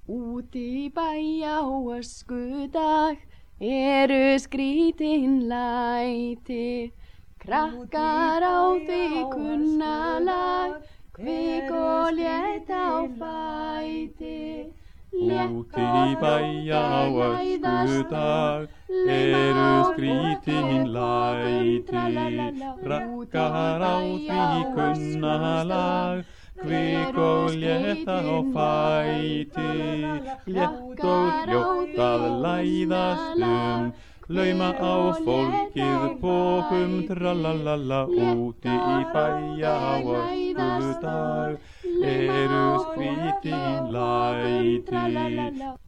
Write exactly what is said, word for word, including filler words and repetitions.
Úti í bæ á öskudag eru skrítin læti. Krakkar á því kunnalag, kvik og létt á fæti. Úti í bæ á öskudag eru skrítin læti. Krakkar á því kunnalag, kvik og létt á fæti. Létt og hljótt að læðast um, lauma á fólkið pokum, tralalala. Úti í bæ á öskudag eru skrítin læti.